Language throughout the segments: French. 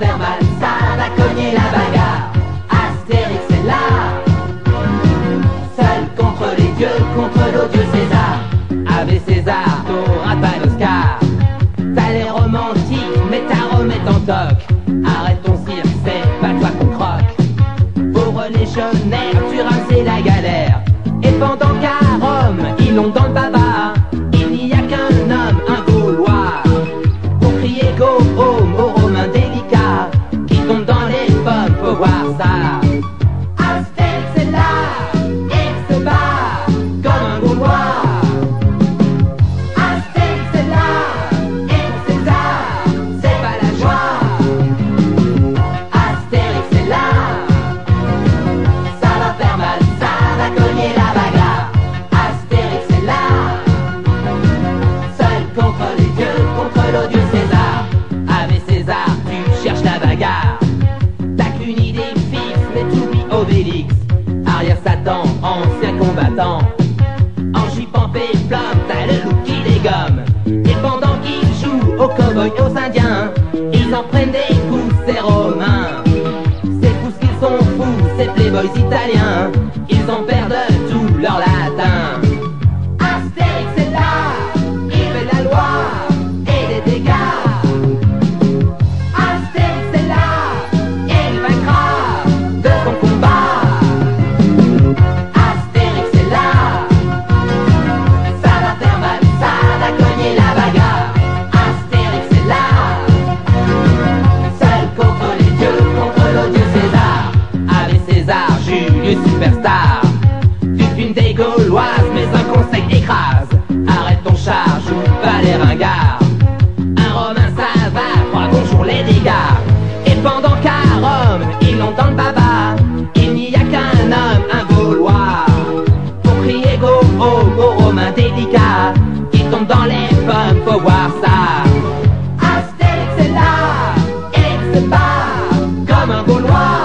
faire mal, ça va cogner la bagarre. Astérix est là, seul contre les dieux, contre l'odieux César. Ave César, t'auras pas d'Oscar. T'as l'air romantique, mais ta Rome est en toc. Arrête ton cirque, c'est pas toi qu'on croque. Pauvre légionnaire, tu rames la galère. Et pendant qu'à Rome, ils l'ont dans le baba, il n'y a qu'un homme, un Gaulois, pour crier go aux Romains délicats qui tombent dans les pommes, faut voir ça. Astérix est là, il se bat comme un Gaulois. Astérix est là, et pour César, c'est pas la joie. Astérix est là, ça va faire mal, ça va cogner la bagarre. Astérix est là, seul contre les dieux, contre l'odieux César. Ave César, tu cherches la bagarre. T'as qu'une idée fixe, mais tu oublies Obélix. Arrière Satan, ancien combattant. En jupe en péplum, t'as le loup qui dégomme. Et pendant qu'ils jouent aux cow-boys, aux indiens, ils en prennent des coups, ces Romains. C'est fous qu'ils sont fous, ces playboys italiens. Ils en perdent tout leur latin. Astérix est là, il fait la loi et des dégâts. Astérix est là, il vaincra de son combat. Astérix est là, ça va faire mal, ça va cogner la bagarre. Astérix est là, seul contre les dieux, contre l'odieux César. Ave César, Julius superstar. Tu fumes des Gauloises, mais un conseil écrase. Arrête ton char, joue pas les ringards. Un Romain ça va, crois bonjour les dégâts. Et pendant qu'à Rome, ils l'ont dans le baba, il n'y a qu'un homme, un Gaulois, pour crier go aux Romains délicats qui tombent dans les pommes, faut voir ça. Astérix est là, et il se bat comme un Gaulois.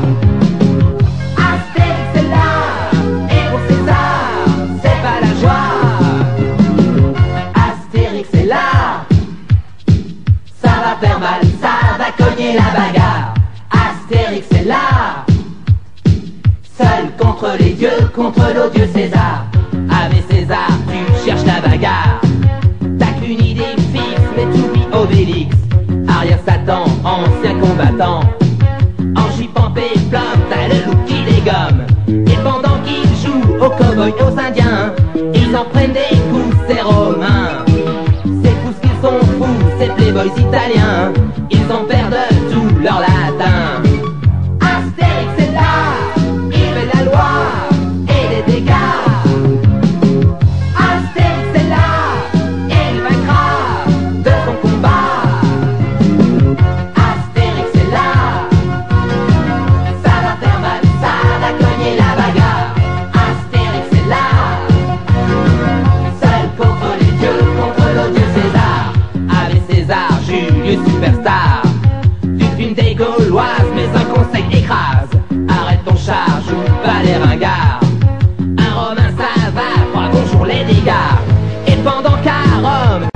Astérix est là, et pour César, c'est pas la joie. Astérix est là, ça va faire mal, ça va cogner la bagarre. Astérix est là, seul contre les dieux, contre l'odieux César. Ave César, tu cherches la bagarre. T'as qu'une idée fixe, mais tu oublies Obélix. Arrière Satan, ancien combattant. En jupe en péplum, t'as le loup qui dégomme. Et pendant qu'ils jouent aux cow-boys, aux indiens, ils en prennent des coups, ces Romains. C'est fous qu'ils sont fous, ces playboys italiens. Ils en